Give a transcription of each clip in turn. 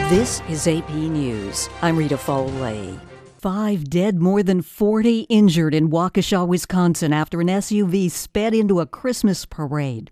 This is AP News. I'm Rita Foley. 5 dead, more tthan 40 injured in Waukesha, Wisconsin after an SUV sped into a Christmas parade.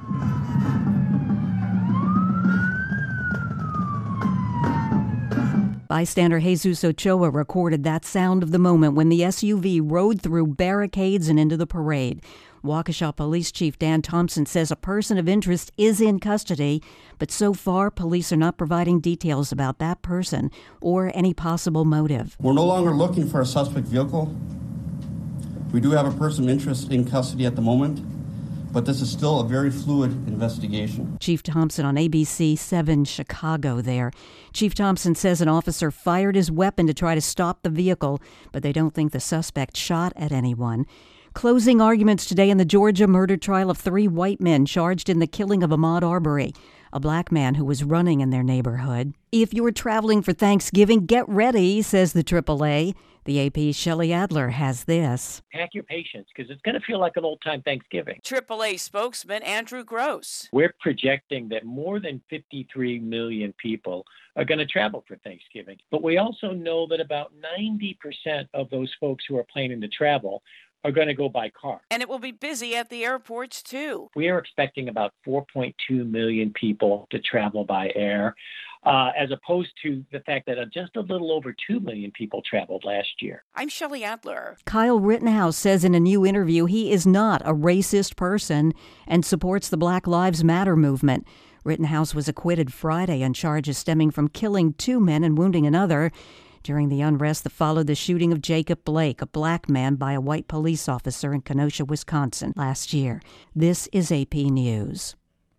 Bystander Jesus Ochoa recorded that sound of the moment when the SUV rode through barricades and into the parade. Waukesha Police Chief Dan Thompson says a person of interest is in custody, but so far police are not providing details about that person or any possible motive. We're no longer looking for a suspect vehicle. We do have a person of interest in custody at the moment, but this is still a very fluid investigation. Chief Thompson on ABC 7 Chicago there. Chief Thompson says an officer fired his weapon to try to stop the vehicle, but they don't think the suspect shot at anyone. Closing arguments today in the Georgia murder trial of 3 white men charged in the killing of Ahmaud Arbery, a black man who was running in their neighborhood. If you're traveling for Thanksgiving, get ready, says the AAA. The AP's Shelley Adler has this. Pack your patience, because it's going to feel like an old-time Thanksgiving. AAA spokesman Andrew Gross. We're projecting that more than 53 million people are going to travel for Thanksgiving. But we also know that about 90% of those folks who are planning to travel are going to go by car. And it will be busy at the airports, too. We are expecting about 4.2 million people to travel by air, as opposed to the fact that just a little over 2 million people traveled last year. I'm Shelley Adler. Kyle Rittenhouse says in a new interview he is not a racist person and supports the Black Lives Matter movement. Rittenhouse was acquitted Friday on charges stemming from killing 2 men and wounding another during the unrest that followed the shooting of Jacob Blake, a black man, by a white police officer in Kenosha, Wisconsin, last year. This is AP News.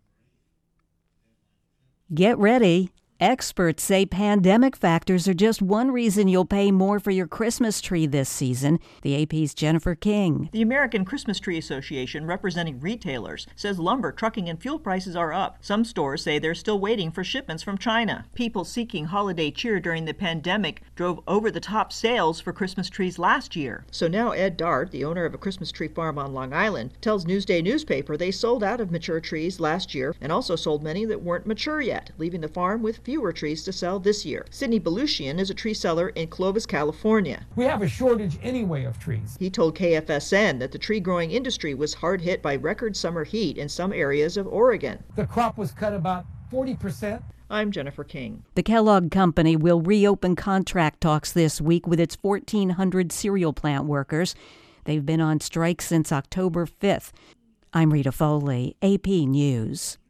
Get ready. Experts say pandemic factors are just one reason you'll pay more for your Christmas tree this season. The AP's Jennifer King. The American Christmas Tree Association, representing retailers, says lumber, trucking, and fuel prices are up. Some stores say they're still waiting for shipments from China. People seeking holiday cheer during the pandemic drove over-the-top sales for Christmas trees last year. So now Ed Dart, the owner of a Christmas tree farm on Long Island, tells Newsday newspaper they sold out of mature trees last year and also sold many that weren't mature yet, leaving the farm with fewer trees to sell this year. Sidney Belushian is a tree seller in Clovis, California. We have a shortage anyway of trees. He told KFSN that the tree growing industry was hard hit by record summer heat in some areas of Oregon. The crop was cut about 40%. I'm Jennifer King. The Kellogg Company will reopen contract talks this week with its 1,400 cereal plant workers. They've been on strike since October 5th. I'm Rita Foley, AP News.